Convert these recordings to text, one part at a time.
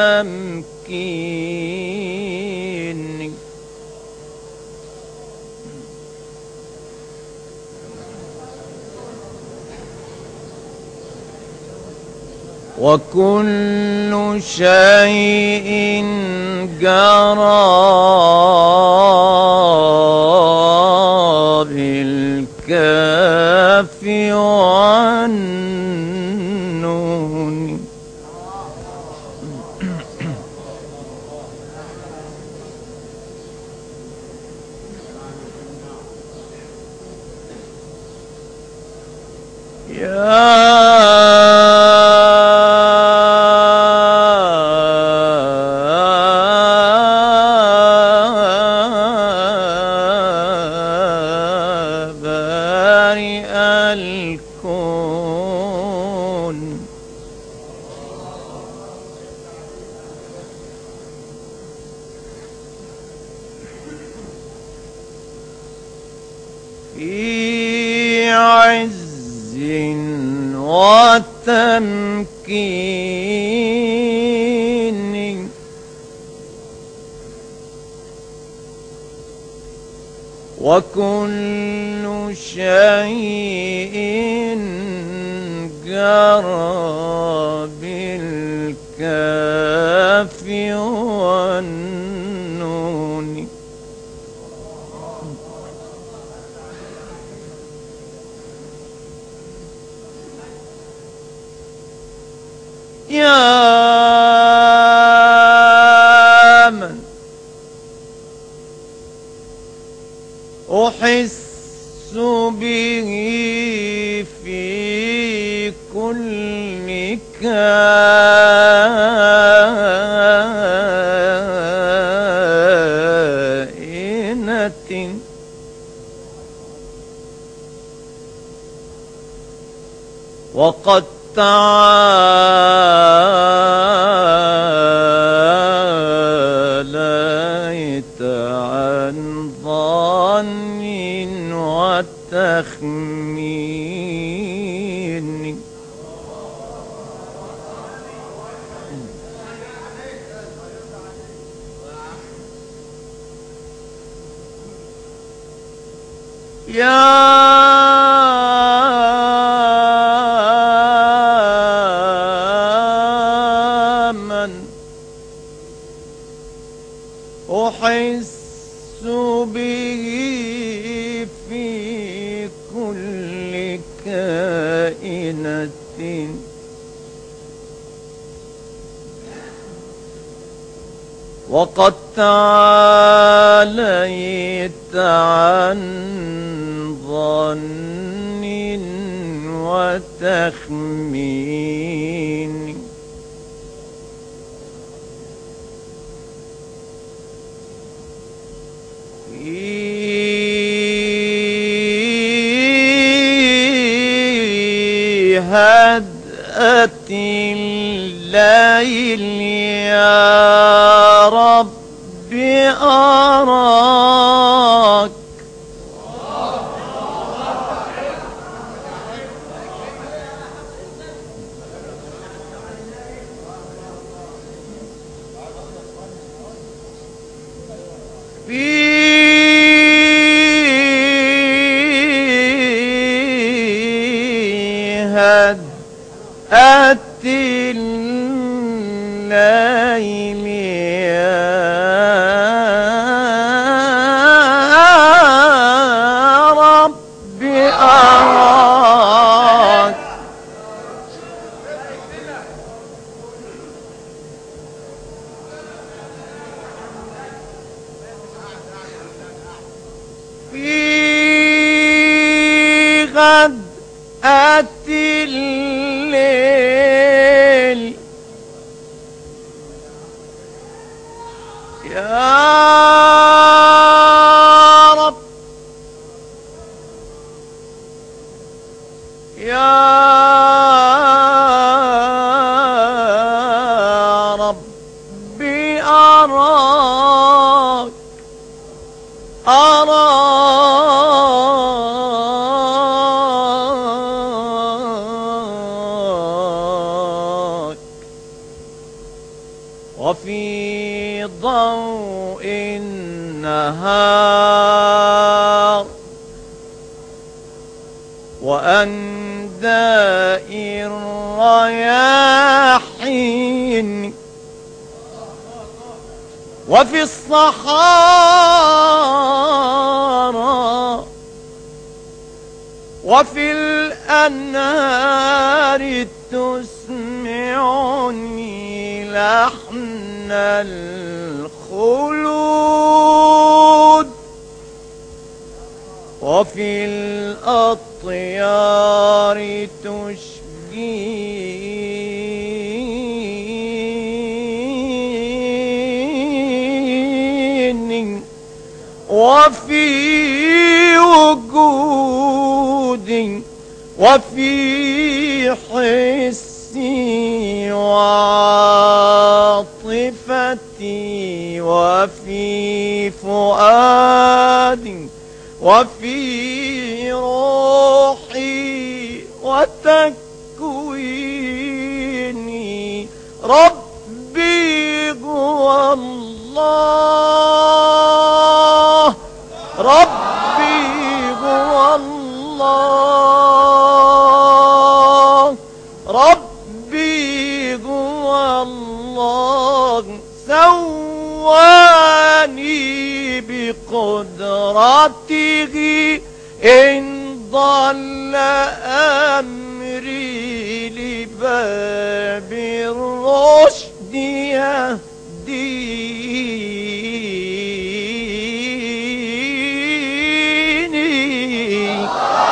والتمكين. وكل شيء جرى بالكاف والنون. الكون في عز وتمكين، وكل شيء جرى بالكاف والنون. يا من أحس به في كل كائنة، وقد تعاليت عن ظن وتخمين. يا من أحس به في كل كائنة، وقد تعاليت عن ظن وتخمين. في هدأة الليل يا رب أراك، في هدأة الليل يا رب أراك، في غدأة الليل يا رب، يا ربي أراك، أراك وفي ضوء النهار وأنداء الرياحين وفي الصحارى وفي الأنهار تسمعني لحن الخلود وفي الأطيار تشجيني وفي وجودي وفي حسي وعاطفتي وفي فؤادي وفي روحي وتكويني ربي هو الله ربي هو الله ربي هو الله سواني بقدرته إن ضل أمري لباب الرشد يهديني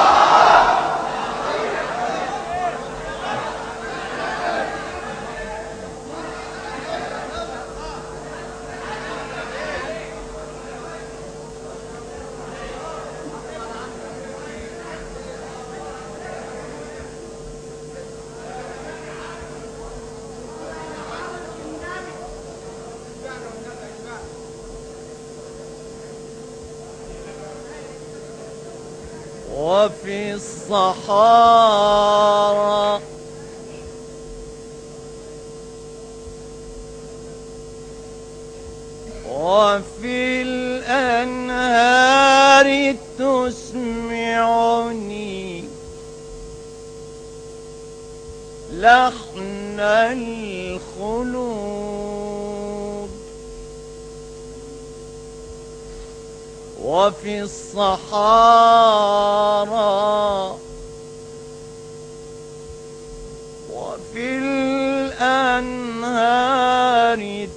وفي الصحارى وفي الأنهار تسمعني لحن الخلود وفي الصحارى وفي الأنهار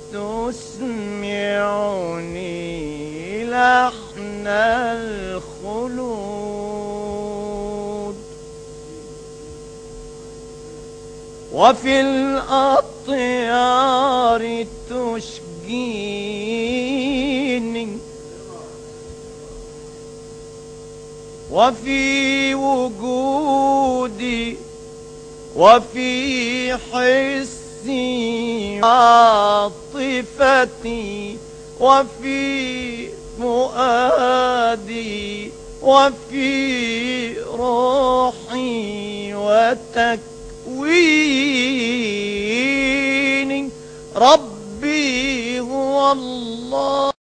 تسمعني لحن الخلود وفي الأطيار تشجيني وفي وجودي وفي حسي عاطفتي وفي فؤادي وفي روحي وتكويني ربي هو الله